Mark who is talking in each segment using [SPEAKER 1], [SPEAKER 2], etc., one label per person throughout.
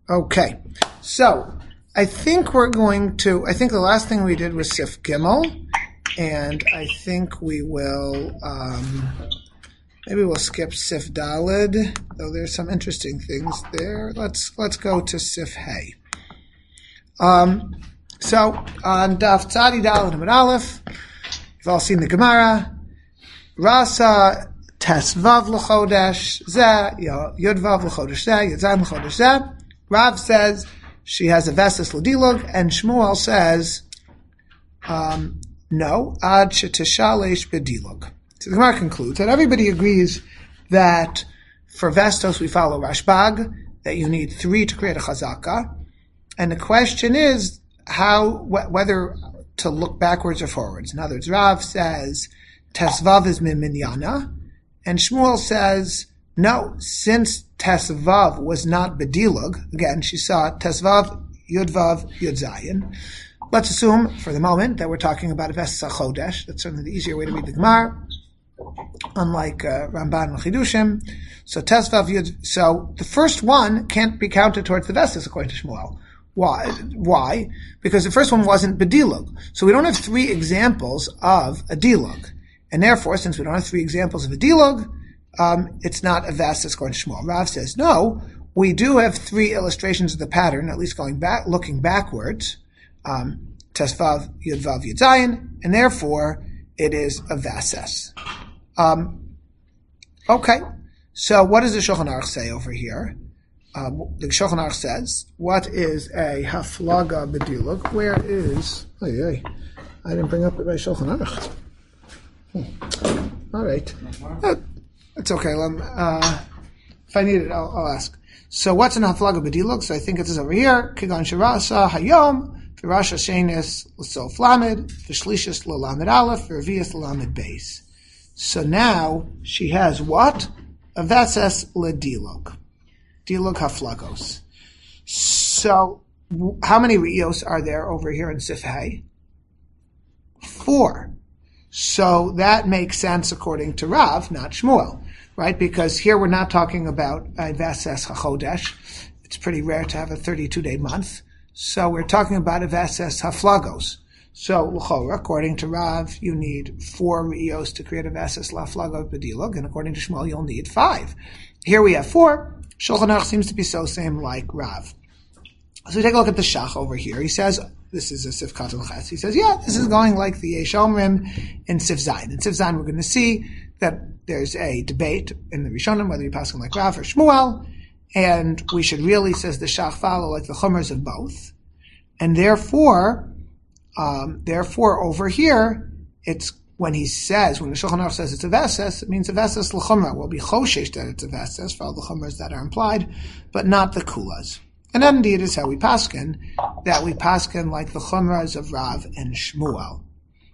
[SPEAKER 1] Okay, so I think the last thing we did was Sif Gimel, and I think we will, maybe we'll skip Sif Daled, though there's some interesting things there. Let's go to Sif Hey. So on Daf Tzadi Daled Amud Aleph, you've all seen the Gemara. Rasa Tesvav l'chodesh zeh, Yudvav l'chodesh zeh, Yudzayin l'chodesh zeh. Rav says she has a vesses l'dilug, and Shmuel says, no, ad shetishalesh bedilug. So the Gemara concludes that everybody agrees that for vestos we follow Rashbag, that you need 3 to create a chazaka, and the question is whether to look backwards or forwards. In other words, Rav says Tesvav is min minyana, and Shmuel says, no, since Tesvav was not bedilug, again, she saw Tesvav, Yudvav, Yudzayin. Let's assume, for the moment, that we're talking about a Vesesa Chodesh. That's certainly the easier way to read the Gemara, unlike Ramban and Chidushim. So Tesvav, Yud. So the first one can't be counted towards the Vesesa, according to Shmuel. Why? Because the first one wasn't bedilug. So we don't have 3 examples of a dilug. And therefore, since we don't have 3 examples of a dilug, it's not a vesses according to Shmuel. Rav says, no, we do have 3 illustrations of the pattern, at least looking backwards. Tesvav, Yudvav, Yudzayin, and therefore it is a vesses. Okay, so what does the Shulchan Aruch say over here? The Shulchan Aruch says, what is a haflaga bedilug? Where is, I didn't bring up my Shulchan Aruch. All right. It's okay. If I need it, I'll ask. So what's an haflaga bedilug? So I think it is over here. Kigan shirasa hayom v'rasha shenis l'sof lamed v'shlishis l'lamed aleph v'revius l'lamed beis. So now she has what? A veses l'dilug. Dilug haflagos. So how many riyos are there over here in Sif Hay? 4. So that makes sense according to Rav, not Shmuel, right? Because here we're not talking about a Veses HaChodesh. It's pretty rare to have a 32-day month. So we're talking about a Veses HaFlagos. So, l'chora, according to Rav, you need 4 Riyos to create a Veses LaFlago Bedilog, and according to Shmuel, you'll need 5. Here we have 4. Shulchan Aruch seems to be so same like Rav. So we take a look at the Shach over here. He says, this is a Sif Katan Ches. He says, yeah, this is going like the Yesh Omrim in Sif Zayin. In Sif Zayin, we're going to see that there's a debate in the Rishonim, whether you pass like Rav or Shmuel, and we should really, says the Shach, follow like the Chumras of both. And therefore over here, it's when the Shulchan Aruch says it's a Veses, it means a Veses l'Chumra. We'll be Choshesh that it's a Veses for all the Chumras that are implied, but not the Kulas. And that indeed is how we paskin, that we paskin like the chumras of Rav and Shmuel.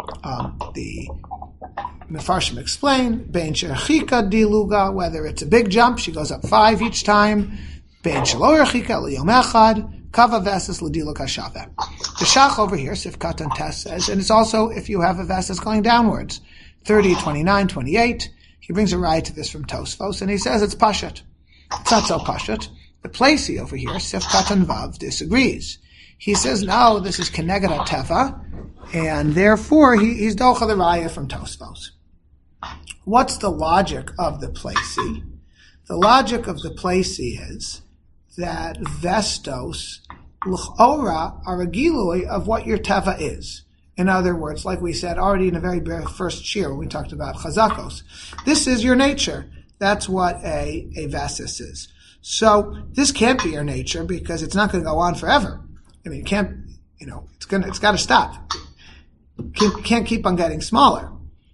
[SPEAKER 1] The Mefarshim explain, Bein Shechika Diluga, whether it's a big jump, she goes up 5 each time, Bein Shelo Rechika Liyom Echad, Kava Veses L'Diluk HaShaveh. The Shach over here, Sif Katan Tes says, and it's also if you have a Veses going downwards, 30, 29, 28, he brings a ride to this from Tosfos, and he says it's Pashat. It's not so Pashat. The Placey over here, Sif Katan Vav, disagrees. He says, no, this is Keneged HaTeva, and therefore he's Docha the Raya from Tosfos. What's the logic of the Placey? The logic of the Placey is that Vestos, L'chora, are a gilui of what your Teva is. In other words, like we said already in the very first shir when we talked about Chazakos, this is your nature. That's what a Vesis is. So this can't be your nature because it's not going to go on forever. I mean, it can't, it's got to stop. Can't keep on getting smaller.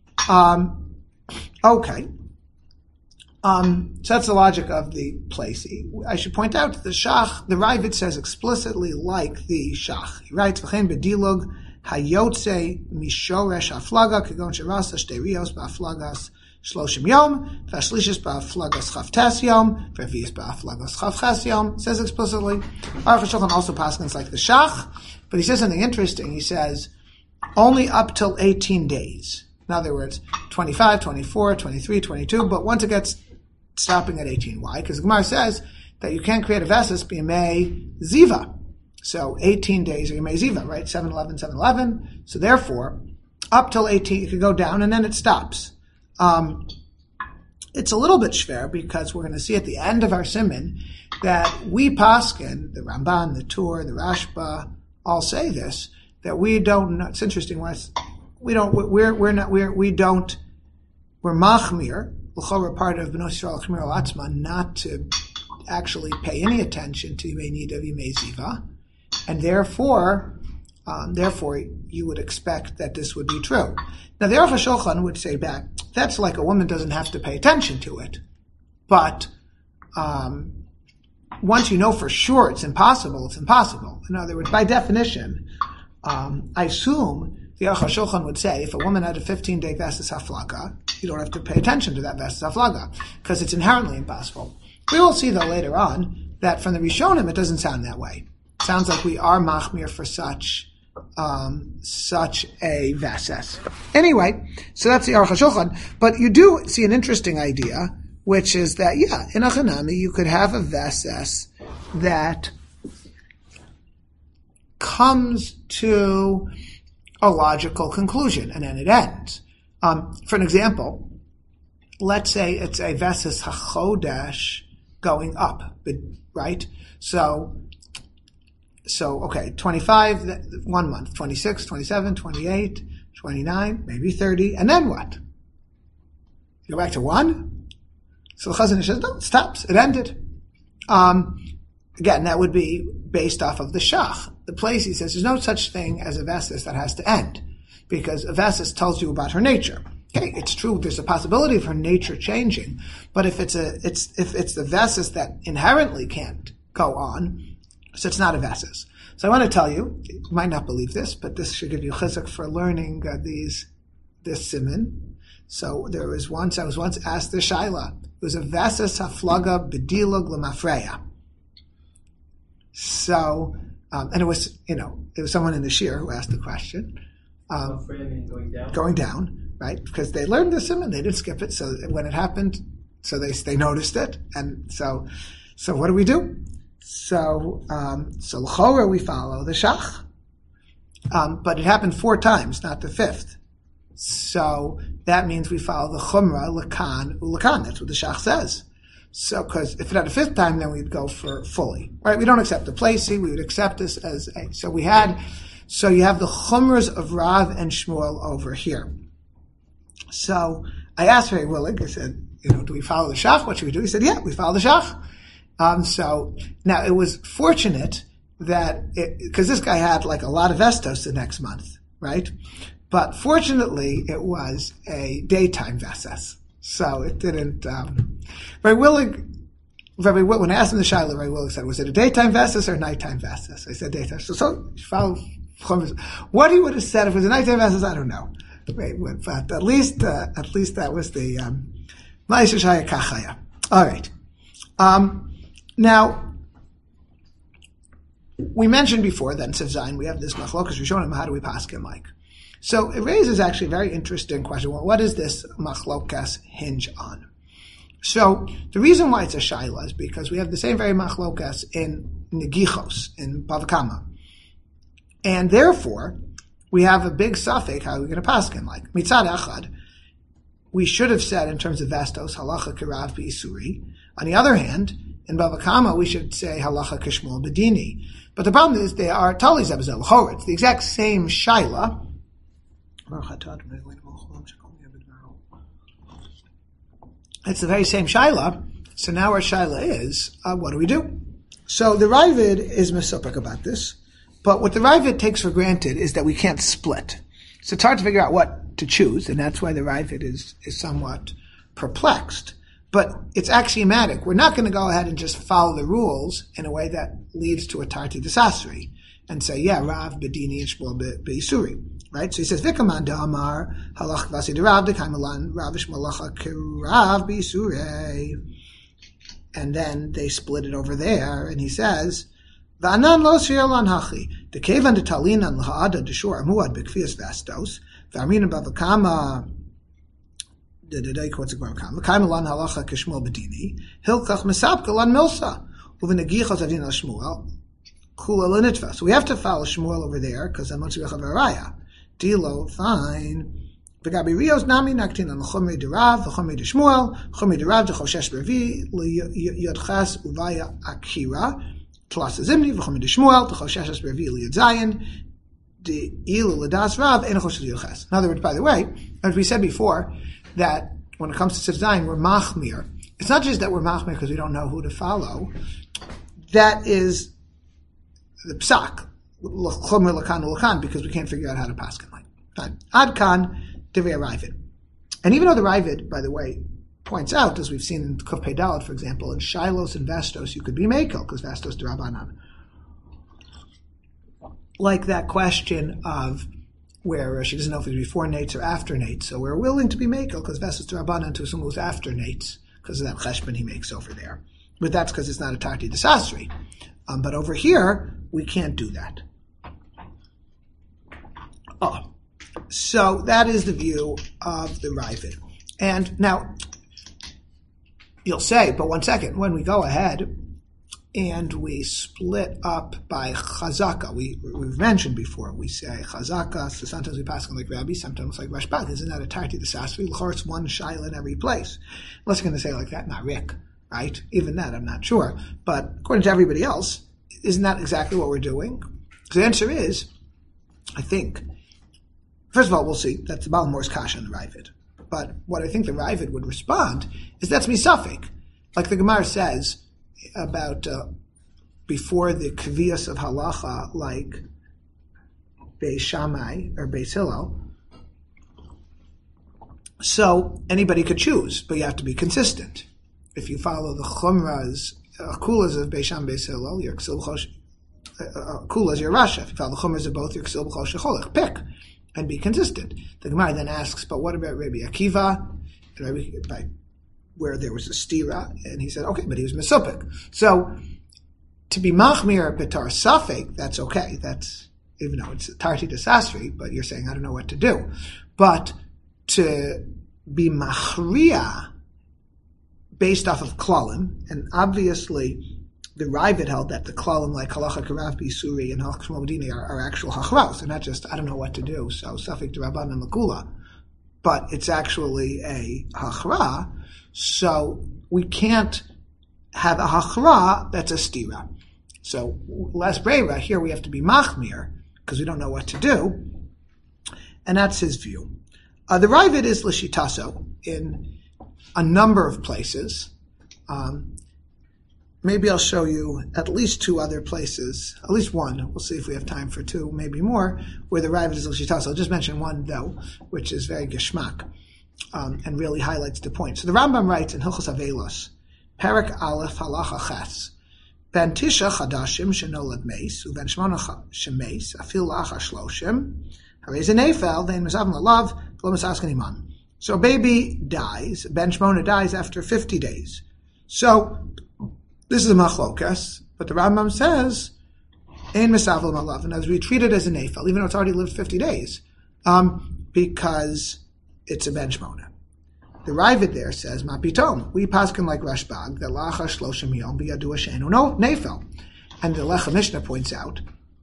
[SPEAKER 1] Okay. So that's the logic of the Placey. I should point out that the Shach, the Ravid says explicitly like the Shach. He writes, V'chein bedilug hayotze mishoresh haflaga kegon sherasa shtei rios ba'aflagas Shloshim Yom, Vashlishis Ba'aflagas Chavtes Yom, Vervius Ba'aflagas Chavches Yom, says explicitly. Aruch HaShulchan also paskins like the Shach, but he says something interesting. He says, only up till 18 days. In other words, 25, 24, 23, 22, but once it gets stopping at 18. Why? Because the Gemara says that you can't create a Vesses b'yamei ziva. So 18 days are yamei ziva, right? 7-11, 7-11. So therefore, up till 18, it could go down and then it stops. It's a little bit schwer because we're going to see at the end of our siman that we paskin, the Ramban, the Tur, the Rashba, all say this, that we don't, it's interesting, we're machmir, l'chorah part of B'nai Yisrael Chmir al-Atzma, not to actually pay any attention to Yimei Nida Yimei Ziva, and therefore you would expect that this would be true. Now the Aruch HaShulchan would say back, that's like a woman doesn't have to pay attention to it, but once you know for sure it's impossible, it's impossible. In other words, by definition, I assume the Aruch HaShulchan would say if a woman had a 15-day Vesses Haflaga, you don't have to pay attention to that Vesses Haflaga, because it's inherently impossible. We will see, though, later on, that from the Rishonim, it doesn't sound that way. It sounds like we are machmir for such a Vesses. Anyway, so that's the Aruch HaShulchan. But you do see an interesting idea, which is that, in a Chanami, you could have a Vesses that comes to a logical conclusion, and then it ends. For an example, let's say it's a Vesses HaChodesh going up, right? So, okay, 25, 1 month, 26, 27, 28, 29, maybe 30, and then what? You go back to 1? So the Chazon Ish says, no, it stops, it ended. Again, that would be based off of the Shach. The place, he says, there's no such thing as a Vesses that has to end, because a Vesses tells you about her nature. Okay, it's true, there's a possibility of her nature changing, but if it's the Vesses that inherently can't go on, so it's not a Vesses. So I want to tell you, you might not believe this, but this should give you chizuk for learning this siman. So I was once asked the shaila. It was a Vesses haflaga b'dilug l'mafreya. So, and it was someone in the shir who asked the question. Going down, right? Because they learned the siman, they didn't skip it. So when it happened, so they noticed it, and so what do? So l'chorah we follow the shach, but it happened 4 times, not the 5th. So that means we follow the chumrah lakan ulakan. That's what the shach says. So, because if it had a 5th time, then we'd go for fully, right? We don't accept the placey. We would accept this as a. So you have the chumras of Rav and Shmuel over here. So I asked Ray Willig, I said, do we follow the shach? What should we do? He said, yeah, we follow the shach. So now it was fortunate that because this guy had like a lot of vestos the next month, right? But fortunately, it was a daytime Vesses. So it didn't, Ray Willig, when I asked him the shaila, Ray Willig said, was it a daytime Vesses or a nighttime Vesses? I said daytime. So follow, what he would have said if it was a nighttime Vesses, I don't know. But at least that was the, Ma'aseh Shaya Kachaya. All right. Now, we mentioned before that in Sif Zayin we have this machlokas rishonim. How do we paskin like? So it raises actually a very interesting question. Well, what does this machlokas hinge on? So the reason why it's a shaila is because we have the same very machlokas in Negichos, in Bava Kama. And therefore, we have a big suffix how we're going to paskin like. Mitzad echad, we should have said in terms of vestos, halacha kirav b'isuri. On the other hand, in Bava Kama, we should say halacha kishmol bedini. But the problem is they are tali zebzel l'chorah. It's the exact same shaila. It's the very same shaila. So now our shaila is, what do we do? So the Ravid is mesopek about this. But what the Ravid takes for granted is that we can't split. So it's hard to figure out what to choose, and that's why the Ravid is somewhat perplexed. But it's axiomatic. We're not going to go ahead and just follow the rules in a way that leads to a tarti desasri and say, yeah, Rav bedini and Shmuel be'isuri. Right? So he says, Vikaman da'amar halach vasi derav dekaimalan Rav Shmalacha kirav be'isuri. And then they split it over there, and he says, V'anan lo shirlan hachi dekevan detalinan laha'ada deshur amuad bekfias vastos v'arminan Bava Kama Kaimalan halacha kishmol bedini hilkach mesapka lan milsa Uvenegichos adin al Shmuel, kula lenitva. So we have to follow Shmuel over there, because I'm not sure of Araya. Dilo, fine. V'gabi Rios nami naktin on l'chomri derav, l'chomri de Shmuel, l'chomri derav d'choshesh bervi, l'yodchas uvaya akira, tlas zimni, l'chomri de Shmuel, d'choshesh bervi l'yod zayin, de'ilu l'das rav, en l'choshesh l'yodchas. In other words, by the way, as we said before, that when it comes to Sif Zayin, we're machmir. It's not just that we're machmir because we don't know who to follow. That is the psak, l'chomri l'kan l'kan, because we can't figure out how to paskin like. Adkan, Divrei Ravid. And even though the Ravid, by the way, points out, as we've seen in Kuf Pei Dalet, for example, in Shilos and Vestos, you could be Mekel, because Vestos D'Rabbanan. Like that question of where she doesn't know if it's before Nates or after Nates, so we're willing to be Mekel, because Vestos D'Rabbanan to assume it was after Nates, because of that cheshbon he makes over there. But that's because it's not a Tarti Desasri. But over here, we can't do that. So that is the view of the Ravid. And now, you'll say, but one second, when we go ahead and we split up by Chazaka, we've mentioned before, we say Chazaka, so sometimes we pass on like Rabbi, sometimes like Rashbag. Isn't that a Tarti Desasri? L'chor, it's one shaila in every place. Unless you're going to say like that, not Rick, right? Even that, I'm not sure. But according to everybody else, isn't that exactly what we're doing? So the answer is, I think, first of all, we'll see. That's the Balmor's Kasha in the Ravid. But what I think the Ravid would respond is that's misafik. Like the Gemara says about before the Kvias of Halacha, like Beis Shammai or Beis Hillel. So anybody could choose, but you have to be consistent. If you follow the Chumras, Kulas of Beis Shammai, Beis Hillel, you're Ksil B'chol Kulas, you're Rasha. If you follow the Chumras of both, you're Ksil B'chol Shecholech. Pick. And be consistent. The Gemara then asks, but what about Rabbi Akiva? Where there was a stira, and he said, okay, but he was mesupik. So, to be machmir betar safek, that's okay. That's, even though it's tarti desasri, but you're saying, I don't know what to do. But to be machriya based off of klalim, and obviously the Ravid held that the klalim like halacha karav b'isuri and halacha shmodini are actual hachras. They're not just, I don't know what to do, so safek d'Rabbanan and lakula. But it's actually a hachra, so we can't have a hachra that's a stira. So, less breira, here we have to be machmir, because we don't know what to do, and that's his view. The Ravid is l'shitaso in a number of places. Maybe I'll show you at least two other places, at least one. We'll see if we have time for two, maybe more, where the Ravid is l'shitas. I'll just mention one, though, which is very geschmack, and really highlights the point. So the Rambam writes in Hilchos Avelos, Perek Aleph Halacha Ches, Ben Tisha Chadashim Shenolad Meis, Uben Shmona Shemeis, Afil Lacha Shloshim, Harei Zenefel, Vein Mesavim Lalav, Lo Mesasken Iman. So a baby dies, Ben Shmona dies after 50 days. So, this is a machlokas, but the Rambam says, Ein Mesavel Malav, and as we treat it as an Eifel, even though it's already lived 50 days, because it's a Ben Shmona. The Ravid there says, Ma Pitom, we paskin like Rashbag, that Lacha Shloshim Yom B'yadu Hashenu no Neifel. And the Lecha Mishnah points out,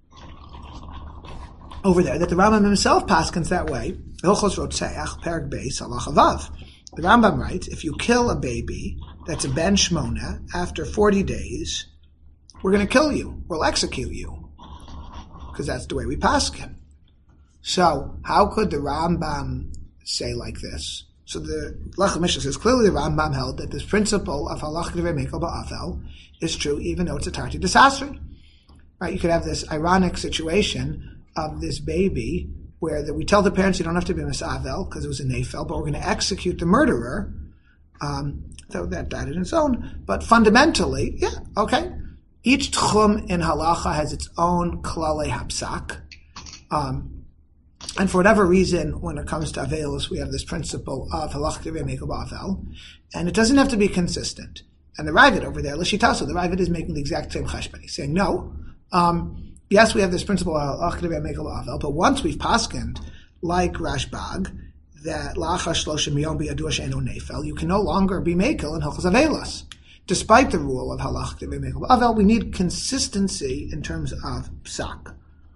[SPEAKER 1] over there, that the Rambam himself paskins that way, Hilchos Rotzeach, Perek Beis, Halacha Vav. The Rambam writes, if you kill a baby that's a Ben Shmona after 40 days, we're going to kill you. We'll execute you. Because that's the way we paskin. So, how could the Rambam say like this? So the Lecha Mishnah says, clearly the Rambam held that this principle of halach k'divrei mekel ba'afel is true even though it's a tarti desasri. Right? You could have this ironic situation of this baby where we tell the parents you don't have to be misavel because it was a nefel, but we're going to execute the murderer. Though that died on its own. But fundamentally, yeah, okay. Each tchum in halacha has its own klalei hapsak. And for whatever reason, when it comes to Avelos, we have this principle of halach k'divrei mekel ba'avel, and it doesn't have to be consistent. And the Ravid over there, l'shitaso, the Ravid is making the exact same cheshbon. He's saying, no, yes, we have this principle of halach k'divrei mekel ba'avel, but once we've paskened, like Rashbag, that lacha shloshim yom b'yadu she'enu nefel, you can no longer be mekel in hilchos Avelos. despite the rule of halach devei mechel ba'avel, we need consistency in terms of psak.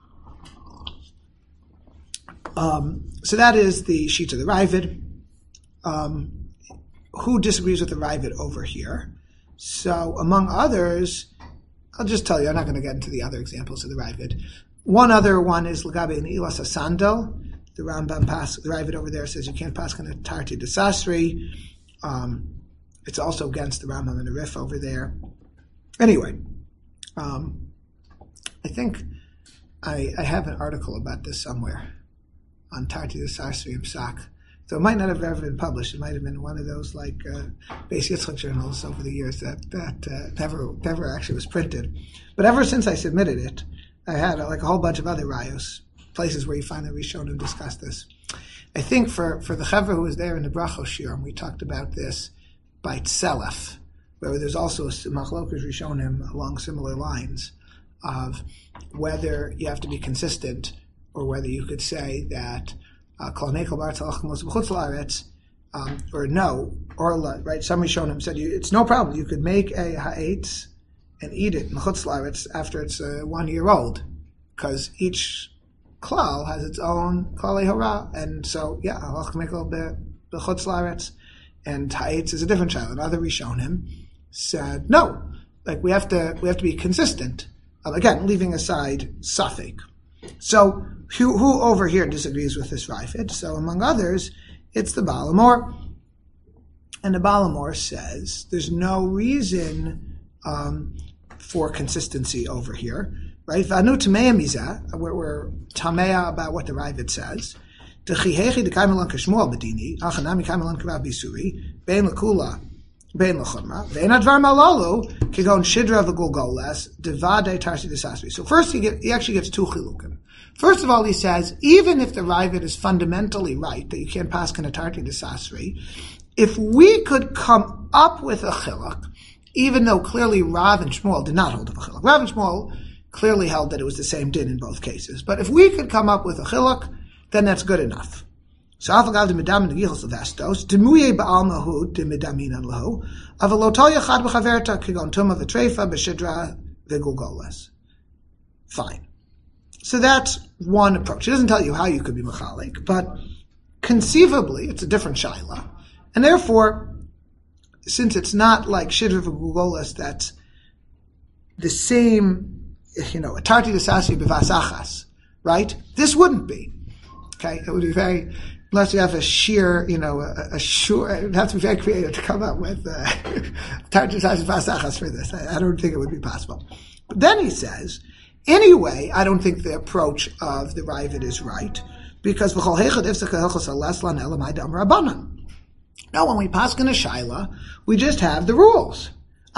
[SPEAKER 1] So that is the sheet of the Ravid. Who disagrees with the Ravid over here? So among others, I'll just tell you, I'm not going to get into the other examples of the Ravid. One other one is Lagabe in Ilas Asandel. The Rambam the Ravid over there says you can't pass on a Tarti de Sasri. It's also against the Rambam and the Rif over there. Anyway, I think I have an article about this somewhere on Tarti de Sasri and Psak. So it might not have ever been published. It might have been one of those like Beis Yitzchak journals over the years that never actually was printed. But ever since I submitted it, I had like a whole bunch of other rayos, places where you find the Rishonim discuss this. I think for the Chevra who was there in the Brachos Shiurim, we talked about this by Tselef, where there's also a Machlokas Rishonim along similar lines of whether you have to be consistent or whether you could say that or no, or right? Some Rishonim said it's no problem. You could make a ha'etz and eat it in Chutz La'aretz after it's 1 year old, because each klal has its own klalei hara, and so yeah, halach mekel b'Chutz La'aretz, and ha'etz is a different child. And other Rishonim said no, like we have to be consistent. Again, leaving aside safek. So who over here disagrees with this Ravid? So among others, it's the Baal HaMor. And the Baal HaMor says there's no reason for consistency over here, right? V'anu tameya mizah, we're tameya about what the Ravid says. Dechihechi dekaimelan kashmuel bedini, achanami kaimelan karav bisuri, bein lekula, bein lechumra, ve'en advar malalu, kigon shidra v'gulgoles, devade tarsi desasri. So first he actually gets two chilukim. First of all, he says, even if the Ravid is fundamentally right, that you can't pass kanatarti desasri, if we could come up with a chiluk, even though clearly Rav and Shmuel did not hold of a chiluk. Rav and Shmuel clearly held that it was the same din in both cases. But if we could come up with a chiluk, then that's good enough. So afagav de medam de gichos avestos, demuye ba'al mahud de medaminan lahu, avalotol yachad b'chaverta kigon tuma v'treifa b'shidra v'gulgoles. Fine. So that's one approach. It doesn't tell you how you could be machalik, but conceivably it's a different shaila. And therefore, since it's not like shidra v'gulgoles, that's the same, a tarti desasi b'vasachas, right? This wouldn't be. Okay? It would be very, unless you have a sheer, it would have to be very creative to come up with tarti desasi b'vasachas for this. I don't think it would be possible. But then he says, anyway, I don't think the approach of the Ravid is right, because no, when we pass in a shaila, we just have the rules. They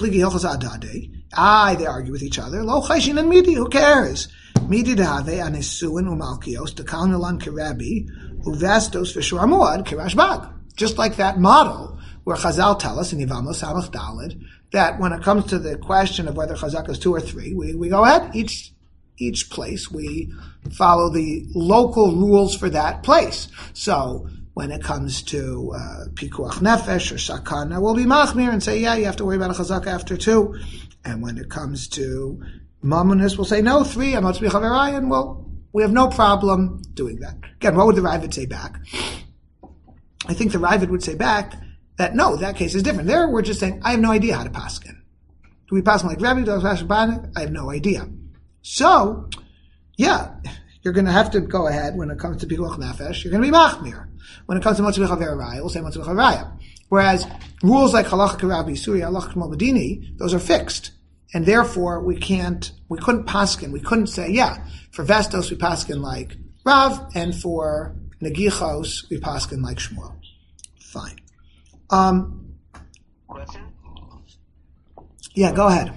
[SPEAKER 1] argue with each other. Lo chayshin and midi, who cares? Midi dehave anisuin umalkios dekal nilan kirabi uvestos v'shuamuad kirashbag. Just like that model where Chazal tell us in Yevamos Samach Daled that when it comes to the question of whether Chazak is 2 or 3, we go ahead, each place, we follow the local rules for that place. So when it comes to Pikuach Nefesh or Sakana, we'll be Machmir and say, yeah, you have to worry about a Chazak after 2. And when it comes to Mamonis, we'll say, no, 3, Amot B'Chaverai, and we have no problem doing that. Again, what would the Ravid say back? I think the Ravid would say back that no, that case is different. There we're just saying, I have no idea how to paskin. Do we paskin like Rabbi? Do we paskin Banik? I have no idea. So, yeah, you're going to have to go ahead when it comes to Pikuach Nefesh. You're going to be Machmir. When it comes to Motzei B'Chaverai, we'll say Motzei B'Chaverai. Whereas rules like Halach K'Rabbi Suri, Halach K'Mo Badini, those are fixed. And therefore we couldn't paskin. We couldn't say, yeah, for Vestos we paskin like Rav, and for Negichos we paskin like Shmuel. Fine.
[SPEAKER 2] Question?
[SPEAKER 1] Yeah, go ahead.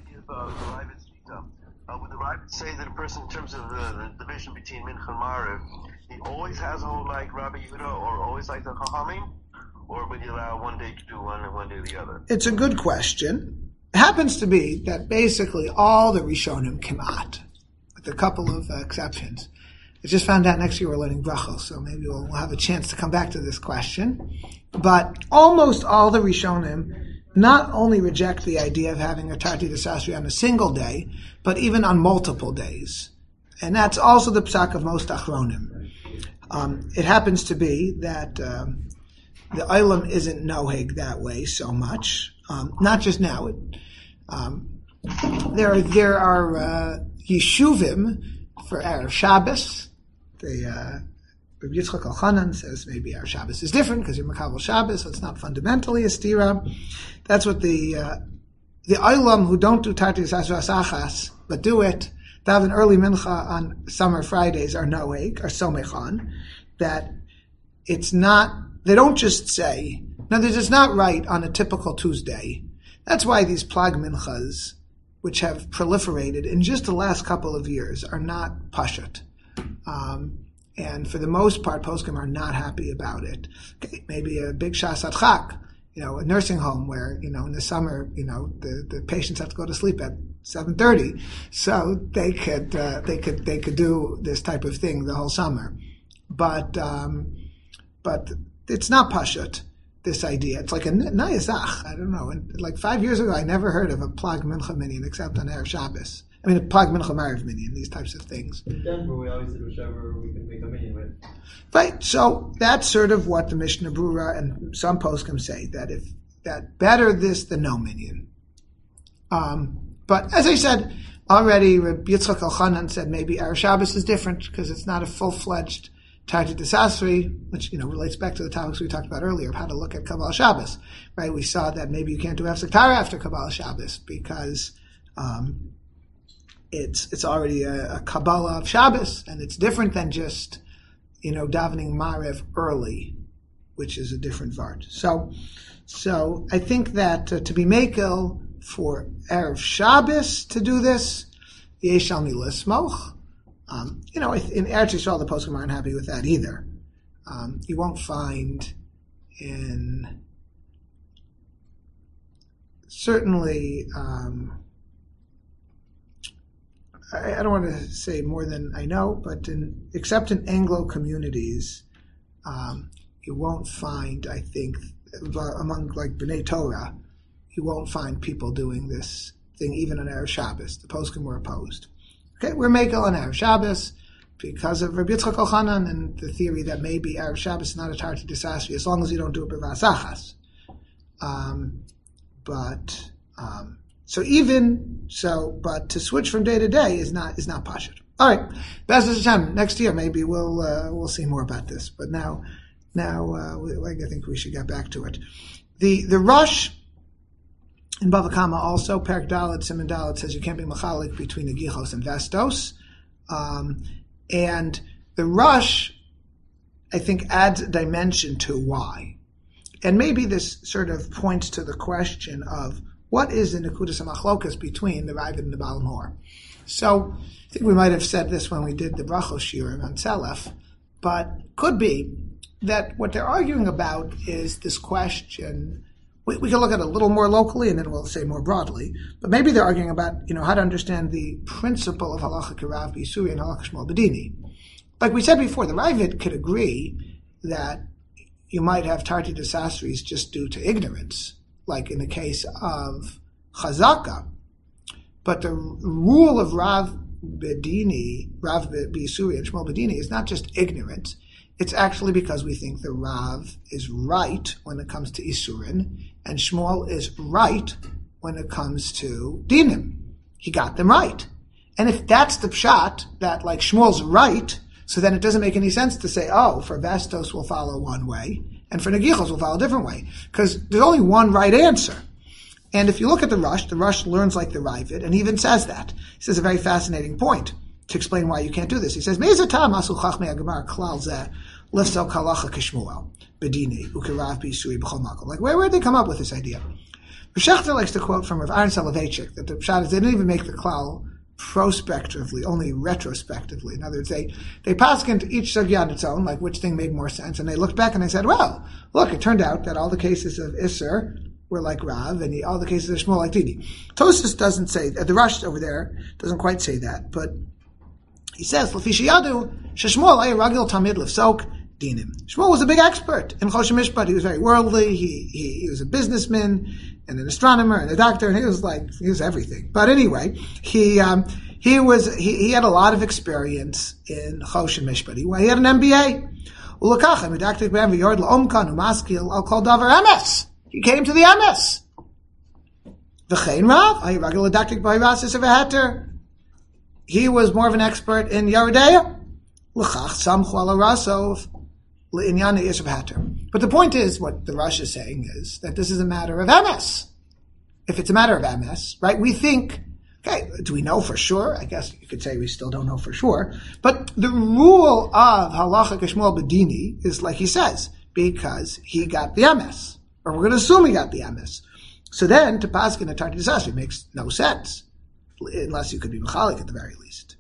[SPEAKER 2] Would the Ravid say that a person, in terms of the division between Mincha and Mariv, he always has a whole like Rabbi Yehuda, or always like the Chachamim, or would you allow one day to do one and one day the other?
[SPEAKER 1] It's a good question. It happens to be that basically all the Rishonim Kemat, with a couple of exceptions. I just found out next year we're learning Brachos, so maybe we'll have a chance to come back to this question. But almost all the Rishonim not only reject the idea of having a Tarti Desasri on a single day, but even on multiple days. And that's also the psak of most Achronim. It happens to be that the Olam isn't noheg that way so much. Not just now. There are yeshuvim for Erev Shabbos. Rabbi Yitzchak Elchanan says maybe our Shabbos is different because you're Makabel Shabbos, so it's not fundamentally a stira. That's what the Olam who don't do Tartis Asachas, but do it, daven early mincha on summer Fridays are noeg, are somechan, that it's not, they don't just say, no, it's not right on a typical Tuesday. That's why these plag minchas, which have proliferated in just the last couple of years, are not pashat. And for the most part, poskim are not happy about it. Okay, maybe a big shas adchak, a nursing home where, in the summer, the patients have to go to sleep at 7:30, so they could do this type of thing the whole summer. But it's not pashut, this idea. It's like a nayazach. I don't know. And like 5 years ago, I never heard of a plag mincha minyan except on Erev Shabbos. I mean, a plag mincha mariv minyan, these types of things.
[SPEAKER 3] In Denver, we always did whichever we could make a minyan with.
[SPEAKER 1] Right. So that's sort of what the Mishnah Brura and some poskim say, that better this than no minyan. But as I said already, Rabbi Yitzchak Elchanan said maybe Erev Shabbos is different because it's not a full-fledged Tarti Desasri, which, relates back to the topics we talked about earlier of how to look at Kabbalah Shabbos, right? We saw that maybe you can't do Hefsek Tara after Kabbalah Shabbos because, it's already a Kabbalah of Shabbos, and it's different than just, davening Marev early, which is a different vart. So I think that to be makel for Erev Shabbos to do this, yesh al mi lismoch. In Eretz Yisrael, the poskim aren't happy with that either. You won't find certainly, I don't want to say more than I know, but except in Anglo communities, you won't find, I think, among like B'nai Torah, you won't find people doing this thing even on Erev Shabbos. The poskim were opposed. Okay, we're makel on Erev Shabbos because of Rabbi Yitzchak Elchanan and the theory that maybe Erev Shabbos is not a Tarti Desasri as long as you don't do it b'vasachas. But to switch from day to day is not pashut. All right, B'ezras Hashem. Next year maybe we'll see more about this. But now I think we should get back to it. The Rosh in Bava Kama also, Perek Dalet, Siman Dalet, says you can't be machalik between the Gichos and Vestos. And the Rosh, I think, adds a dimension to why. And maybe this sort of points to the question of what is the Nekudas HaMachlokas between the Ravid and the Baal Hor. So I think we might have said this when we did the Brachos Shiurim on Tzelef, but could be that what they're arguing about is this question. We can look at it a little more locally, and then we'll say more broadly. But maybe they're arguing about, how to understand the principle of halacha kirav b'isuri and halacha shmuel b'dini. Like we said before, the Ravid could agree that you might have tarti desasris just due to ignorance, like in the case of chazaka. But the rule of Rav b'isuri and shmuel b'dini is not just ignorance. It's actually because we think the Rav is right when it comes to Isurin, and Shmuel is right when it comes to Dinim. He got them right. And if that's the pshat, that like Shmuel's right, so then it doesn't make any sense to say, for Vestos we'll follow one way, and for Negichos we'll follow a different way. Because there's only one right answer. And if you look at the Rush learns like the Ravid, and he even says that. He says a very fascinating point to explain why you can't do this. He says, like, where did they come up with this idea? Shechter likes to quote from Rav Aaron Soloveitchik that the pshat is they didn't even make the klal prospectively, only retrospectively. In other words, they passed into each sugya on its own, like which thing made more sense, and they looked back and they said, well, look, it turned out that all the cases of Isser were like Rav, and all the cases of Shmuel like Didi. Tosfos doesn't say, the Rush over there doesn't quite say that, but he says, L'fi sheyadu, sheshmuel ay ragil tamid l'fsok, dinim. Shmuel was a big expert in Choshen Mishpat. He was very worldly. He was a businessman and an astronomer and a doctor, and he was everything. But anyway, he had a lot of experience in Choshen Mishpat. He had an MBA. He came to the MS. He was more of an expert in Yeridea. But the point is, what the Rosh is saying is that this is a matter of MS. If it's a matter of MS, right, we think, okay, do we know for sure? I guess you could say we still don't know for sure. But the rule of halacha k'shmuel b'dini is like he says, because he got the MS. Or we're going to assume he got the MS. So then, to paskin a tarti disastri makes no sense. Unless you could be mechalik at the very least.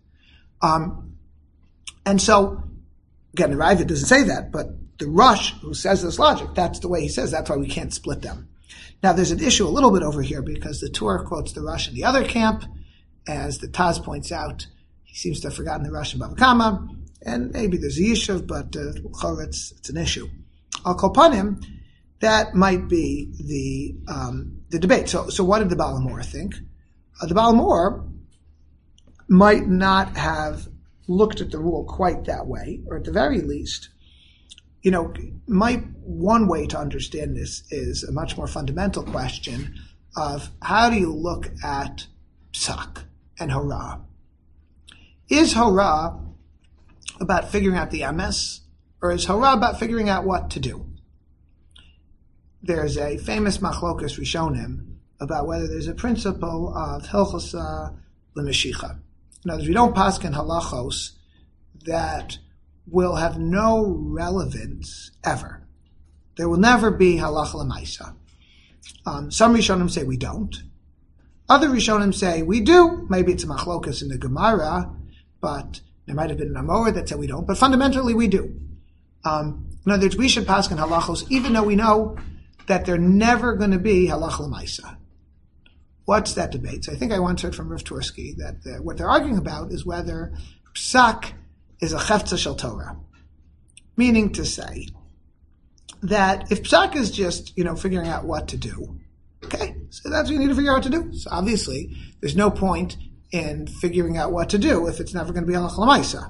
[SPEAKER 1] And so, again, the Ravid doesn't say that, but the Rosh, who says this logic, that's the way he says, that's why we can't split them. Now, there's an issue a little bit over here, because the Torah quotes the Rosh in the other camp, as the Taz points out, he seems to have forgotten the Rosh in Bava Kama, and maybe there's a yishuv, but it's an issue. Al kol panim, that might be the debate. So what did the Baal HaMor think? The Baal HaMor might not have looked at the rule quite that way, or at the very least, one way to understand this is a much more fundamental question of how do you look at psak and hora? Is hora about figuring out the MS, or is hora about figuring out what to do? There's a famous machlokas rishonim about whether there's a principle of hilchasa l'mashicha. In other words, we don't paskin halachos that will have no relevance ever. There will never be halacha l'maisa. Some rishonim say we don't. Other rishonim say we do. Maybe it's a machlokas in the Gemara, but there might have been an Amora that said we don't. But fundamentally, we do. In other words, we should paskin halachos even though we know that they're never going to be halacha l'maisa. What's that debate? So I think I once heard from Rav Tursky that what they're arguing about is whether psak is a chefza shel Torah. Meaning to say that if psak is just, figuring out what to do, okay, so that's what you need to figure out what to do. So obviously, there's no point in figuring out what to do if it's never going to be halacha l'maisa.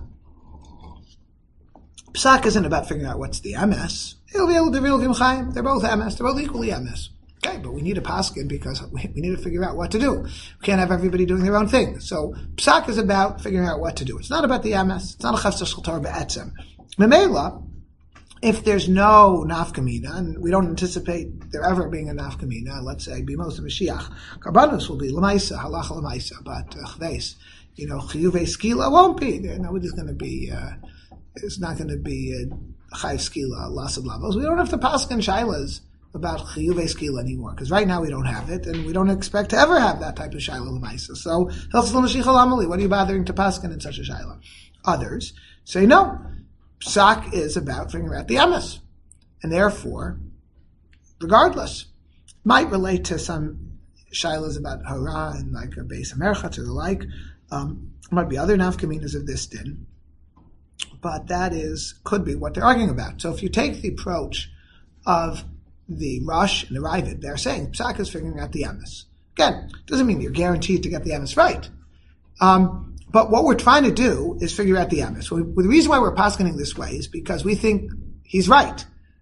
[SPEAKER 1] Psak isn't about figuring out what's the MS. They're both MS. They're both equally MS. Okay, but we need a paskin because we need to figure out what to do. We can't have everybody doing their own thing. So psak is about figuring out what to do. It's not about the MS. It's not a chefza shel Torah be'etzem. Memela, if there's no nafkamina, and we don't anticipate there ever being a nafkamina, let's say bimos Mashiach, karbanos will be l'maisa, halacha l'maisa, but chveis, chiyuvei skila won't be. Nobody's going to be. It's not going to be chayv skila, loss of lavos. We don't have to paskin shailas about chiyuvei skila anymore, because right now we don't have it, and we don't expect to ever have that type of shaila l'maisa. So, what are you bothering to paskin in such a shaila? Others say no. Psak is about figuring out the emes, and therefore, regardless, might relate to some shailas about hara and like a beis hamerchatz or the like. Might be other nafkaminas of this din. But that could be what they're arguing about. So if you take the approach of the Rosh and the Ravid, they're saying psak is figuring out the emes. Again, doesn't mean you're guaranteed to get the emes right. But what we're trying to do is figure out the emes. Well, the reason why we're paskening this way is because we think he's right.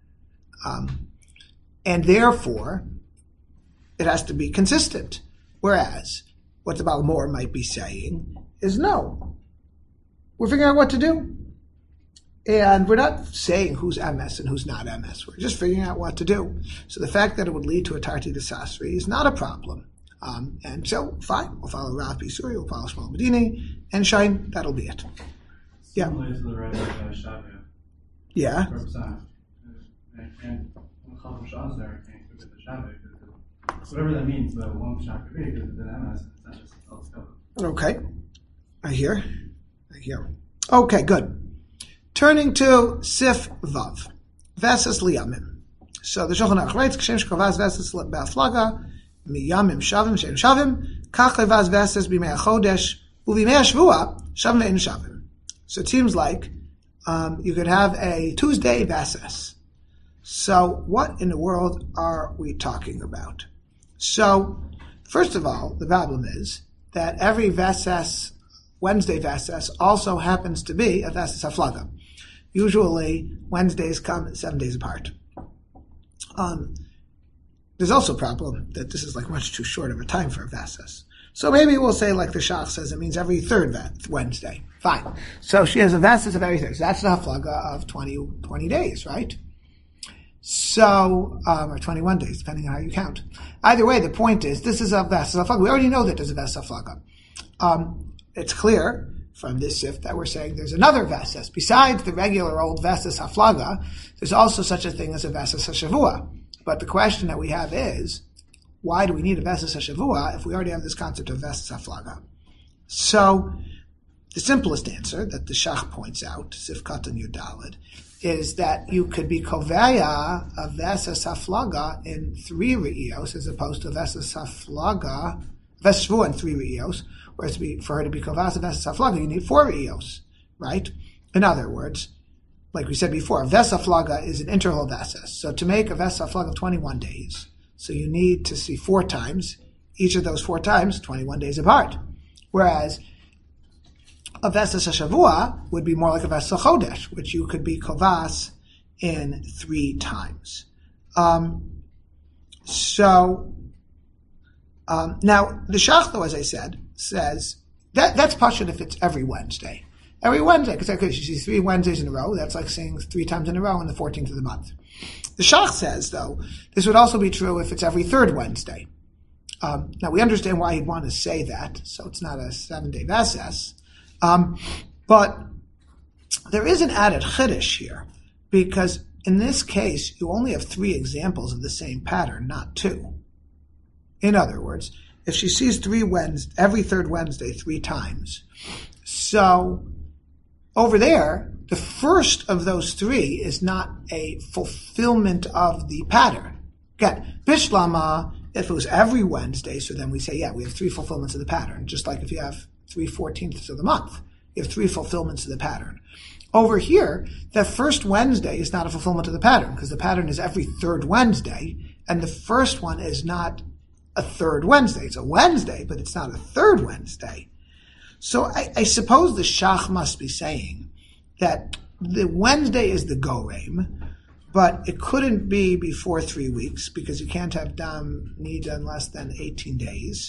[SPEAKER 1] And therefore, it has to be consistent. Whereas, what the Baal HaMor might be saying is no. We're figuring out what to do. And we're not saying who's MS and who's not MS. We're just figuring out what to do. So the fact that it would lead to a tarti desasri is not a problem. And so, fine, we'll follow Rav Bisuri, we'll follow Shmuel Medini, and Shine, that'll be it. Yeah.
[SPEAKER 4] Similar to the right of Shavia.
[SPEAKER 1] Yeah.
[SPEAKER 4] From Psak. And Chacham Shah's there can't look at the Shavia. Whatever that means, but one Psak could be, because it's an MS, it's not just a telescope.
[SPEAKER 1] Okay. I hear. Okay, good. Turning to Sif Vav. Veses liyamim. So the Shulchan Aruch writes, Kshem shkovaz veses be'aflaga, miyamim shavim, shem shavim, kach levaz veses b'mei hachodesh, u'b'mei hashvua, shavim ve'en shavim. So it seems like you could have a Tuesday Veses. So what in the world are we talking about? So, first of all, the problem is that every Veses, Wednesday Veses, also happens to be a Veses Haflaga. Usually, Wednesdays come 7 days apart. There's also a problem that this is like much too short of a time for a Veses. So maybe we'll say, like the Shach says, it means every third Wednesday. Fine. So she has a Veses of every third. So that's the Haflaga of 20 days, right? So, or 21 days, depending on how you count. Either way, the point is, this is a Veses Haflaga. We already know that there's a Veses Haflaga. It's clear from this sif that we're saying there's another Veses. Besides the regular old Veses Haflaga, there's also such a thing as a Veses HaShavua. But the question that we have is, why do we need a Veses HaShavua if we already have this concept of Veses Haflaga? So, the simplest answer that the Shach points out, Sif Katan Yudalid, is that you could be Koveya a Veses Haflaga in 3 Re'iyos as opposed to Veses Haflaga, Veses Shvua in 3 Re'iyos, whereas for her to be Koveya a Veses Haflaga, you need 4 Re'iyos, right? In other words, like we said before, a Veses Haflaga is an interval Veses. So to make a Veses Haflaga of 21 days, so you need to see 4 times, each of those 4 times, 21 days apart. Whereas a Veses HaShavua would be more like a Veses HaChodesh, which you could be Kovas in 3 times. Now, the Shach, though, as I said, says that's Pashut if it's every Wednesday. Every Wednesday, because you see 3 Wednesdays in a row, that's like saying 3 times in a row on the 14th of the month. The Shach says, though, this would also be true if it's every 3rd Wednesday. Now, we understand why he'd want to say that, so it's not a 7-day Veses. But there is an added chiddush here, because in this case, you only have 3 examples of the same pattern, not 2. In other words, if she sees every 3rd Wednesday 3 times, so over there, the first of those 3 is not a fulfillment of the pattern. Again, Bishlama, if it was every Wednesday, so then we say, yeah, we have 3 fulfillments of the pattern, just like if you have 3 14ths of the month. You have 3 fulfillments of the pattern. Over here, the first Wednesday is not a fulfillment of the pattern, because the pattern is every 3rd Wednesday, and the first one is not a 3rd Wednesday. It's a Wednesday, but it's not a 3rd Wednesday. So I suppose the Shach must be saying that the Wednesday is the Gorem, but it couldn't be before 3 weeks, because you can't have Dam Nida in less than 18 days.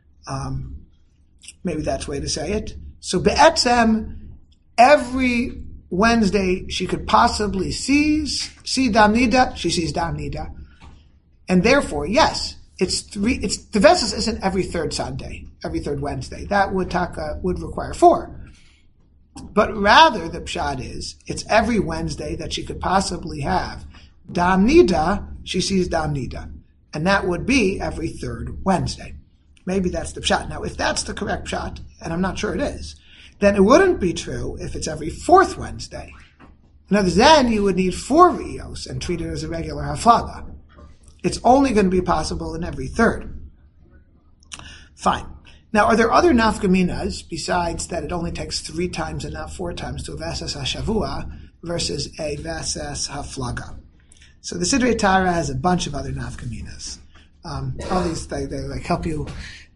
[SPEAKER 1] Maybe that's the way to say it. So Be'etzem, every Wednesday she could possibly see Dam Nida, she sees Dam Nida. And therefore, yes, the Veses isn't every 3rd Sunday, every 3rd Wednesday. That would require 4. But rather the pshat is, it's every Wednesday that she could possibly have Dam Nida, she sees Dam Nida. And that would be every 3rd Wednesday. Maybe that's the pshat. Now, if that's the correct pshat, and I'm not sure it is, then it wouldn't be true if it's every 4th Wednesday. In other words, then you would need 4 Re'iyos and treat it as a regular Haflaga. It's only going to be possible in every 3rd. Fine. Now, are there other nafkaminas besides that it only takes 3 times and not 4 times to a Veses HaShavua versus a Veses HaFlaga? So the Sidrei Tara has a bunch of other nafkaminas. All these, they like help you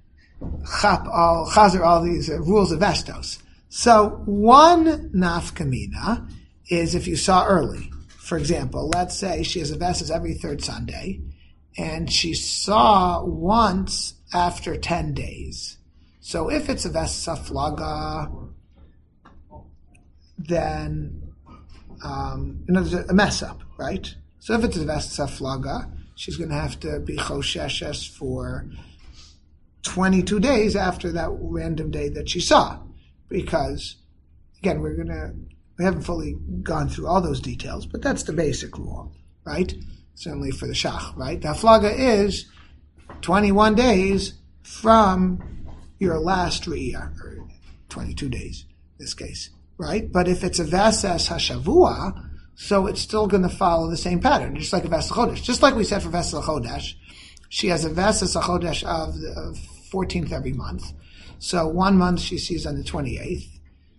[SPEAKER 1] chazer all these rules of Vestos. So one nafkamina is if you saw early. For example, let's say she has a Veses every 3rd Sunday, and she saw once after 10 days. So if it's a Veses Haflaga, then there's a mess up, right? So if it's a Veses Haflaga, she's going to have to be Chosheshes for 22 days after that random day that she saw. Because, again, we haven't fully gone through all those details, but that's the basic rule, right? Certainly for the Shach, right? The Haflaga is 21 days from your last Re'iyah, or 22 days in this case, right? But if it's a Veses HaShavua, so it's still going to follow the same pattern, just like a Veses HaChodesh. Just like we said for Veses HaChodesh, she has a Veses HaChodesh of 14th every month. So 1 month she sees on the 28th.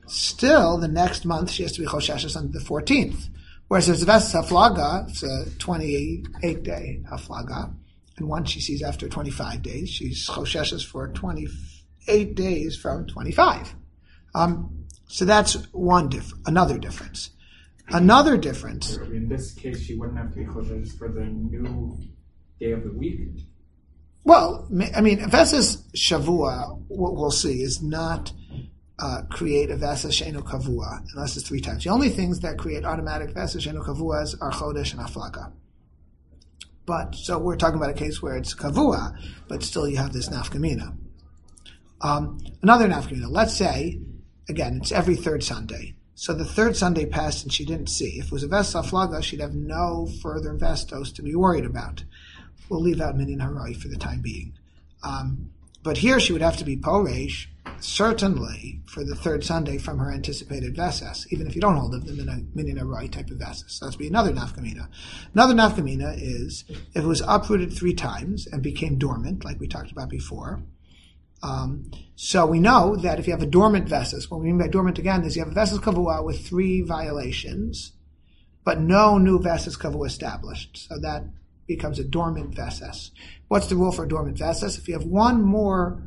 [SPEAKER 1] still the next month she has to be Chosheshes on the 14th. Whereas if it's a Vesas Haflaga, it's a 28-day Haflaga, and once she sees after 25 days, she's Chosheshes for 28 days from 25. So that's another difference. Another difference.
[SPEAKER 5] In this case, she wouldn't have to be Chosheshes for the new day of the week.
[SPEAKER 1] Well, I mean, Vesas Shavua, what we'll see, is not create a Vesas Sheinu Kavua, unless it's 3 times. The only things that create automatic Vesas Sheinu Kavuas are Chodesh and Haflaga. But, so we're talking about a case where it's Kavua, but still you have this Nafkamina. Another Nafkamina, let's say, again, it's every third Sunday. So the third Sunday passed and she didn't see. If it was a Vesas Haflaga, she'd have no further Vestos to be worried about. We'll leave out Minyan Harai for the time being. But here she would have to be Poresh, certainly, for the third Sunday from her anticipated Vesas, even if you don't hold of them in a Minyan Harai type of Vesas. So that's be another Nafkamina. Another Nafkamina is if it was uprooted 3 times and became dormant, like we talked about before. So we know that if you have a dormant Vesas, what we mean by dormant again is you have a Vesas Kavua with 3 violations, but no new Vesas Kavua established. So that becomes a dormant Vesas. What's the rule for a dormant Vesas? If you have one more,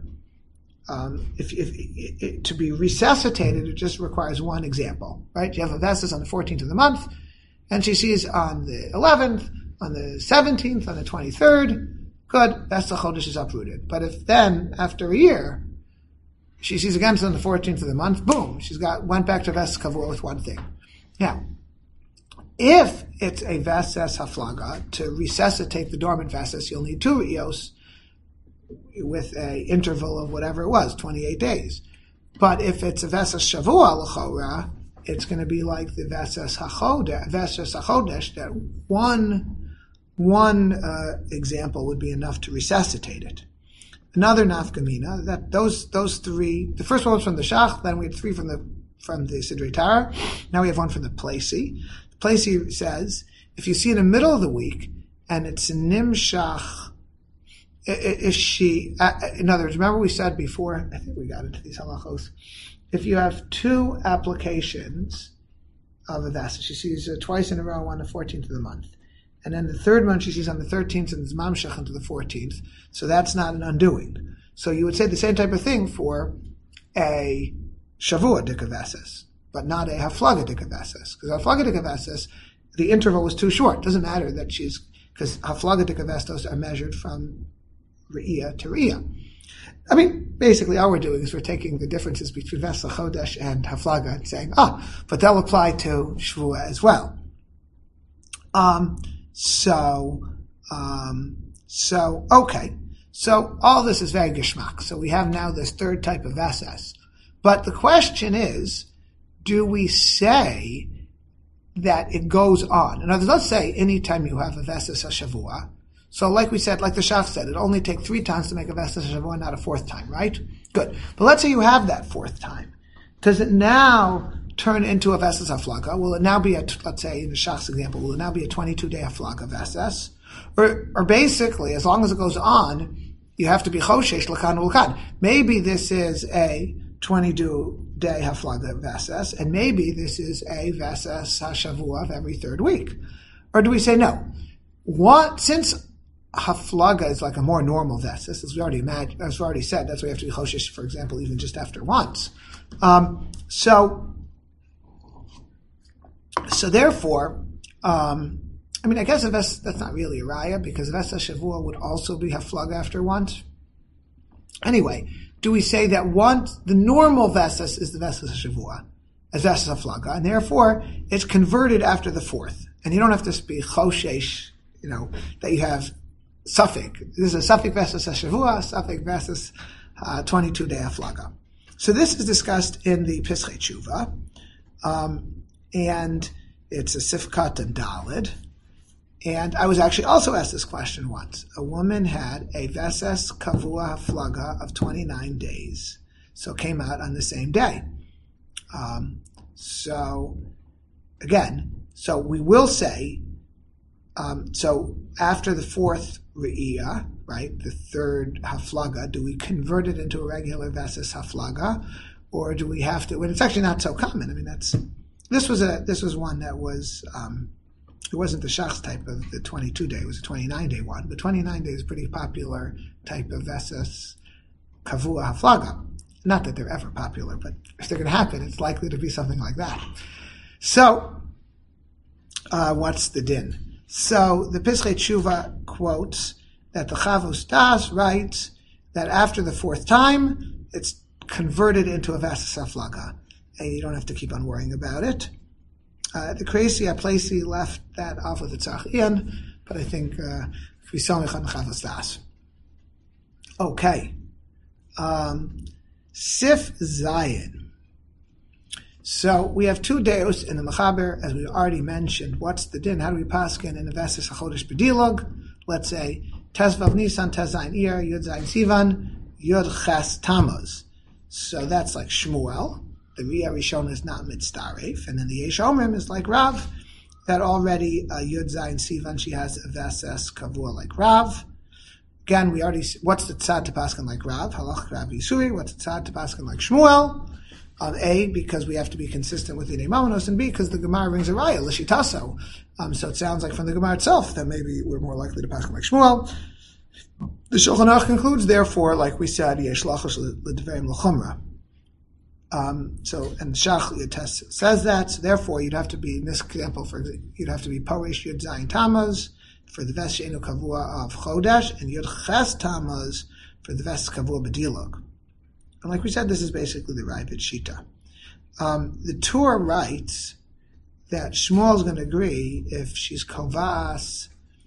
[SPEAKER 1] to be resuscitated, it just requires one example, right? You have a Vesas on the 14th of the month, and she sees on the 11th, on the 17th, on the 23rd, good, Vesas Chodesh is uprooted. But if then, after a year, she sees again on the 14th of the month, boom, went back to Vesas Kavua with one thing. Now, if it's a Vesas Haflaga, to resuscitate the dormant Vesas, you'll need 2 Re'iyos with a interval of whatever it was, 28 days. But if it's a Vesas Shavua L'chora, it's going to be like the Vesas HaChodesh, that one example would be enough to resuscitate it. Another Nafkamina, that those 3, the first one was from the Shach, then we had 3 from the Sidrei Tara, now we have 1 from the Plesi. Plesi says, if you see in the middle of the week, and it's Nimshach, if she, in other words, remember we said before, I think we got into these halachos, if you have 2 applications of a Vesas, she sees twice in a row on the 14th of the month, and then the third one she sees on the 13th and it's Mamshach into the 14th, so that's not an undoing. So you would say the same type of thing for a Shavua Dika Vesas, but not a Haflaga Dika Vesas. Because Haflaga Dika Vesas, the interval was too short. It doesn't matter that because Haflaga Dika Vestos are measured from Re'iyah to Re'iyah. I mean, basically all we're doing is we're taking the differences between Vesas Chodesh and Haflaga and saying, but they'll apply to Shavua as well. Okay. So all this is very geschmack. So we have now this third type of Vesas. But the question is, do we say that it goes on? In other words, let's say anytime you have a Vesas Shavua. So like we said, like the Shaf said, it only takes 3 times to make a Vesas Shavua, not a 4th time, right? Good. But let's say you have that 4th time. Does it now turn into a Vesas Haflaga? Will it now be let's say in the Shach's example, will it now be a 22-day Haflaga Vesas? Or basically, as long as it goes on, you have to be Choshesh L'kan L'kan. Maybe this is a 22-day Haflaga Vesas, and maybe this is a Vesas HaShavua of every 3rd week. Or do we say no? Since Haflaga is like a more normal Vesas, as we already said, that's why you have to be Choshesh, for example, even just after once. So therefore, I guess that's not really a raya, because Vesas Shavua would also be Haflaga after once. Anyway, do we say that the normal Vesas is the Vesas Shavua, as Vesas Haflaga, and therefore it's converted after the 4th, and you don't have to be Choshesh, that you have Safek. This is a Safek Vesas Shavua, Safek Vesas 22-day Haflaga. So this is discussed in the Pischei Tshuva, and it's a Sifkat and Dalid. And I was actually also asked this question once. A woman had a Vesas Kavua Haflaga of 29 days, so came out on the same day. So we will say, so after the 4th Re'iyah, right, the 3rd Haflaga, do we convert it into a regular Vesas Haflaga? or do we have to? When it's actually not so common. I mean, this was one that was. It wasn't the shachs type of the 22-day, it was a 29-day one. But 29-day is a pretty popular type of Vesas Kavua Haflaga. Not that they're ever popular, but if they're going to happen, it's likely to be something like that. So, what's the din? So, the Pischei Tshuva quotes that the Chavos Das writes that after the fourth time, it's converted into a Vesas Haflaga. And you don't have to keep on worrying about it. The Kreisi Aplesi left that off with the Tzach but I think if we saw Mechan Chavos Das. Okay. Sif Zayin. So we have two deos in the Mechaber, as we already mentioned. What's the din? How do we paskin in the Vesas HaChodesh B'dilog? Let's say Tezvav Nisan, Tez Zayin Iyar, Yud Zayin Sivan, Yud Ches Tammuz. So that's like Shmuel. The Riyah Rishon is not mitzdaref, and then the Yesh Omrim is like Rav, that already Yud Zayin Sivan, she has a Vesas Kavua like Rav. Again, we already, what's the tzad to paskin like Rav? Halach Rav Yisuri. What's the tzad to paskin like Shmuel? A, because we have to be consistent with the Neimanos, and B, because the Gemara brings a raya, Lishitaso. So it sounds like from the Gemara itself that maybe we're more likely to paskin like Shmuel. The Shulchan Aruch concludes, therefore, like we said, Yesh Lachosh L'Dverim L'Chumra. And the Shach says that, so therefore you'd have to be, in this example, you'd have to be Parish Yud Zayin Tammuz for the Ves She'enu Kavua of Chodesh, and Yud Ches Tammuz for the Ves Kavua B'dilog. And like we said, this is basically the Ravid Shita. The Torah writes that Shmuel is going to agree if she's Kovas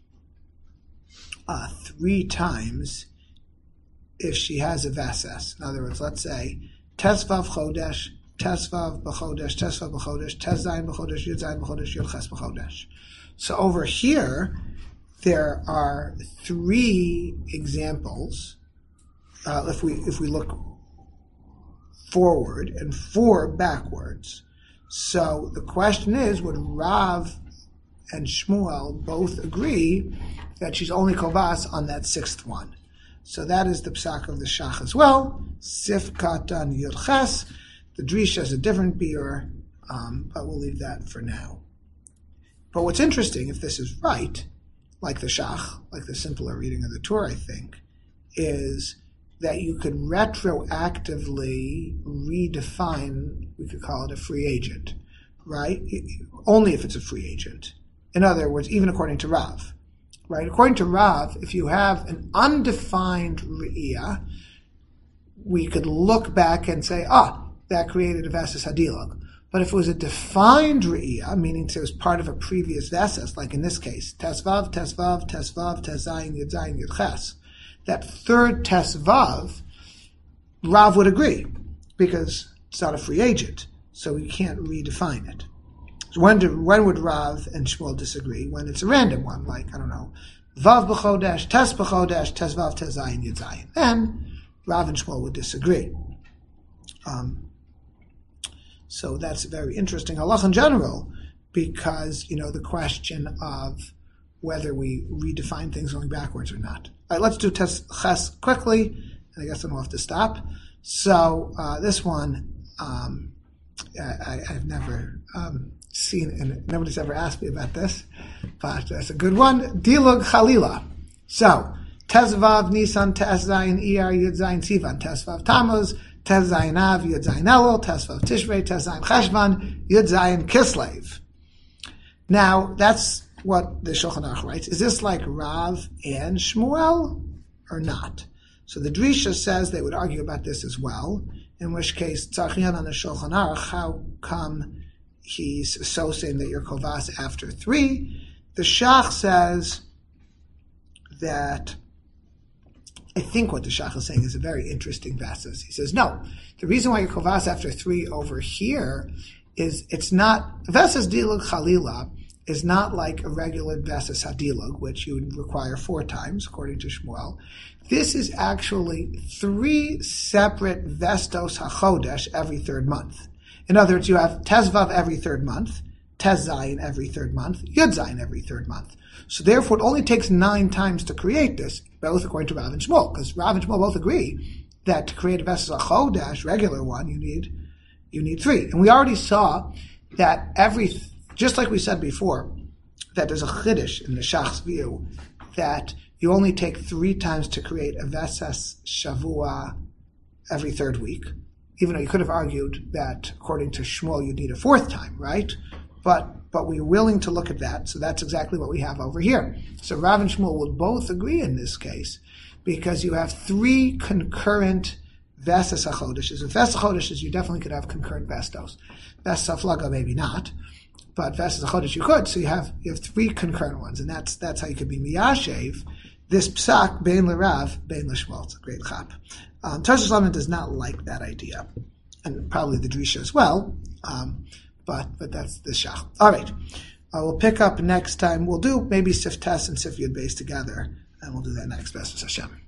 [SPEAKER 1] 3 times if she has a Vesas. In other words, let's say Tesvav Chodesh, Tesvav B'Chodesh, Tesvav B'Chodesh, Tes Zayin B'Chodesh, Yud Zayin B'Chodesh, Yud Ches B'Chodesh. So over here, there are 3 examples. If we look forward and 4 backwards. So the question is, would Rav and Shmuel both agree that she's only kovas on that 6th one? So that is the psak of the Shach as well. Sif Katan Yud Ches. The Drisha is a different beer, but we'll leave that for now. But what's interesting, if this is right, like the Shach, like the simpler reading of the Torah, I think, is that you could retroactively redefine, we could call it a free agent, right? Only if it's a free agent. In other words, even according to Rav, right? According to Rav, if you have an undefined Re'iyah, we could look back and say, that created a Vesas Hadilog. But if it was a defined Re'iyah, meaning it was part of a previous Vesas, like in this case, Tesvav, Tesvav, Tesvav, Tezayin, Yud Zayin, Yud Ches, that 3rd Tesvav, Rav would agree, because it's not a free agent, so we can't redefine it. So when would Rav and Shmuel disagree? When it's a random one, like, I don't know, Vav B'Chodesh, Tes B'Chodesh, Tesvav, Tezayin, Yud Zayin. Then Rav and Shmuel would disagree. So that's very interesting halach in general, because, the question of whether we redefine things going backwards or not. All right, let's do Tes Ches quickly, and I guess then we'll have to stop. So this one, I've never seen, and nobody's ever asked me about this, but that's a good one. Dilug Chalila. So, Tezvav Nisan, Tes Zayin Iyar, Yud Zayin Sivan, Tesvav Tammuz, Tes Zayin Av, Yud Zayin Elul, Tesvav Tishrei, Tes Zayin Cheshvan, Yud Zayin Kislev. Now, that's what the Shulchan Aruch writes. Is this like Rav and Shmuel or not? So the Drisha says they would argue about this as well, in which case, Tzarchian on the Shulchan Aruch, how come he's so saying that you're kovas after 3? The Shach says that, I think what the Shach is saying is a very interesting Vesas. He says, no, the reason why you're kovas after 3 over here is it's not, Vesas Dilug Chalila is not like a regular Vesas Hadilug, which you would require 4 times, according to Shmuel. This is actually 3 separate Vestos HaChodesh every 3rd month. In other words, you have Tezvav every 3rd month, Tez Zayin every 3rd month, Yud Zayin every 3rd month. So therefore, it only takes 9 times to create this, both according to Rav and Shmuel, because Rav and Shmuel both agree that to create a Vesas HaChodesh, regular one, you need 3. And we already saw that just like we said before, that there's a chiddush in the Shach's view that you only take 3 times to create a Vesas Shavua every 3rd week. Even though you could have argued that according to Shmuel you'd need a 4th time, right? But we're willing to look at that, so that's exactly what we have over here. So Rav and Shmuel will both agree in this case, because you have 3 concurrent Vesas HaChodeshes. With Vesas HaChodeshes, you definitely could have concurrent Vestos. Vesas HaFlaga, maybe not, but Vesas HaChodesh you could. So you have 3 concurrent ones, and that's how you could be Miyashev. This psak, Bein L'Rav, Bein L'Shmuel. It's a great chap. Tarsus Laman does not like that idea, and probably the Drisha as well, but that's the Shach. All right. We'll pick up next time. We'll do maybe Sif Tes and Sif Yud Beis together, and we'll do that next, B'ezras Hashem.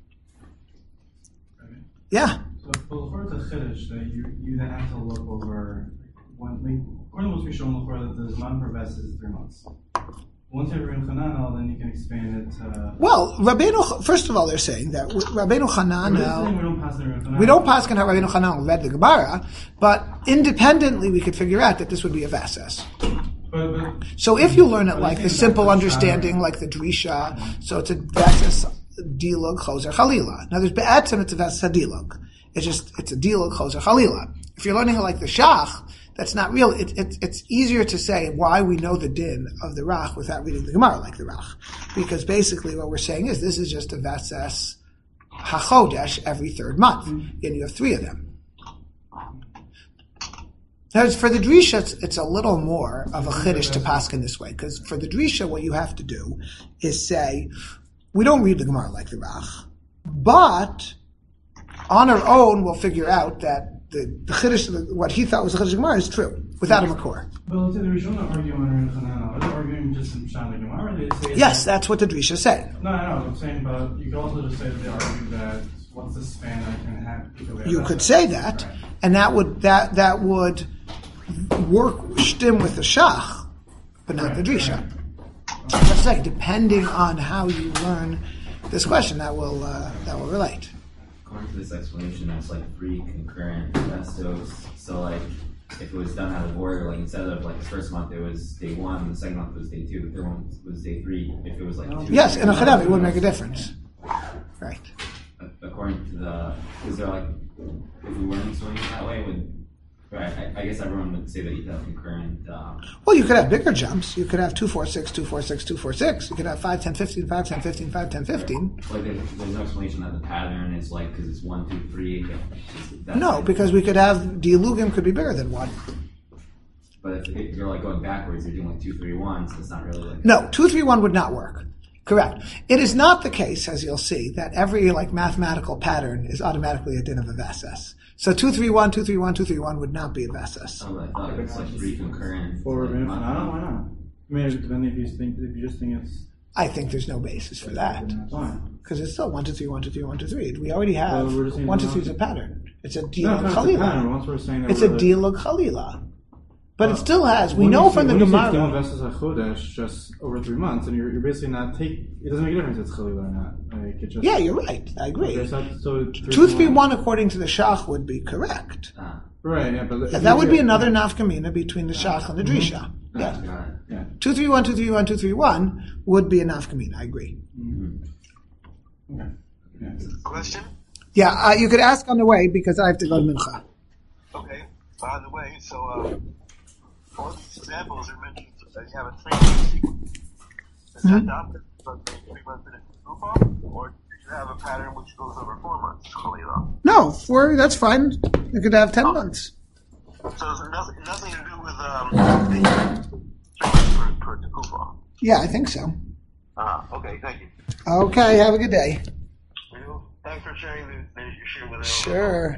[SPEAKER 1] Yeah.
[SPEAKER 4] So before the Chiddush, that you then have to look over, according to what we show before, that the Zman per Ves is 3 months. Once you have Rabbeinu Chananel, then you can expand it to...
[SPEAKER 1] Well, first of all, they're saying that Rabbeinu Chananel...
[SPEAKER 4] We don't pass
[SPEAKER 1] on how Rabbeinu Chananel read the Gemara, but independently we could figure out that this would be a Vesas. So if you learn it like the simple understanding, like the Drisha, so it's a Vesas Dilug Choser Chalila. Now there's Be'etzim, it's a Vesas Dilug. It's a Dilug Choser Chalila. If you're learning it like the Shach, that's not real. It's easier to say why we know the din of the Rach without reading the Gemara like the Rach. Because basically what we're saying is this is just a Vesas HaChodesh every 3rd month. And you have 3 of them. Now, for the Drisha, it's a little more of a chiddush to paskin this way. Because for the Drisha, what you have to do is say, we don't read the Gemara like the Rach, but on our own we'll figure out that the chiddush, what he thought was the chiddush Gemara, is true without a makor.
[SPEAKER 4] But let's say the Rishon arguing on Chananel. Are they arguing just in Shan the Gemara? Or they say
[SPEAKER 1] yes, that's what the Drisha say.
[SPEAKER 4] No, I'm saying, but you could also just say that they argue that what's the span I can have?
[SPEAKER 1] You could say that, right. And that would work shtim with the Shach, but not the Drisha. Right. Let's say, depending on how you learn this question, that will relate.
[SPEAKER 6] According to this explanation, it's like 3 concurrent Vestos. So like, if it was done out of order, like instead of like the first month it was day 1, the second month was day 2, the 3rd month was day 3. If it was like 2.
[SPEAKER 1] Yes, in a chadam it would make a difference. Right.
[SPEAKER 6] According to is there like, if we weren't swinging that way, right, I guess everyone would say that you could have concurrent...
[SPEAKER 1] Well, you could have bigger jumps. You could have 2, 4, 6, 2, 4, 6, 2, 4, 6. You could have 5, 10, 15, 5, 10, 15, 5, 10, 15.
[SPEAKER 6] Like there's no explanation that the pattern is like, because it's 1, 2, 3.
[SPEAKER 1] No, because we could have... Dialugim could be bigger than 1.
[SPEAKER 6] But if you're like going backwards, you're doing like 2, 3, 1, so it's not really like...
[SPEAKER 1] No, 2, 3, 1 would not work. Correct. It is not the case, as you'll see, that every like mathematical pattern is automatically a din of a Vesas. So 2, 3, 1, 2, 3, 1, 2, 3, 1 would not be a Vesas.
[SPEAKER 6] Oh, I thought it's like 3 concurrent.
[SPEAKER 5] For Rabbeinu Chananel, why not? I mean, then if you just think it's...
[SPEAKER 1] I think there's no basis for that.
[SPEAKER 5] Why?
[SPEAKER 1] Because it's still 1, 2, 3, 1, 2, 3, 1, 2, 3. We already have 1, 2, 3 is a pattern. It's a deal of Chalila. It's a deal of Chalila. But it still has. We know from the Gemara.
[SPEAKER 5] When you say Vesas HaChodesh just over 3 months, and you're basically not it doesn't make a difference if it's Chalila or not. Like, it just,
[SPEAKER 1] yeah, you're right. I agree.
[SPEAKER 5] So
[SPEAKER 1] 2, 3, 1 according to the Shach would be correct.
[SPEAKER 5] Right, yeah, but
[SPEAKER 1] that would be another nafkamina between the Shach and the Drisha.
[SPEAKER 6] Yeah.
[SPEAKER 5] Yeah.
[SPEAKER 1] 2, 3, 1, 2, 3, 1, 2, 3, 1 would be a nafkamina. I agree.
[SPEAKER 5] Okay. Yeah.
[SPEAKER 2] Question?
[SPEAKER 1] Yeah, you could ask on the way because I have to go to Mincha.
[SPEAKER 2] Okay. By the way, so all these examples are mentioned that you have a 3-month sequence. Is that the opposite of 3 months in a group, or do you have a pattern which goes over 4 months?
[SPEAKER 1] No, 4. That's fine. You could have 10 months.
[SPEAKER 2] So it's nothing to do with the 3 months towards the kufa.
[SPEAKER 1] Yeah, I think so.
[SPEAKER 2] Okay. Thank you.
[SPEAKER 1] Okay. Have a good day.
[SPEAKER 2] Thanks for sharing with us.
[SPEAKER 1] Sure.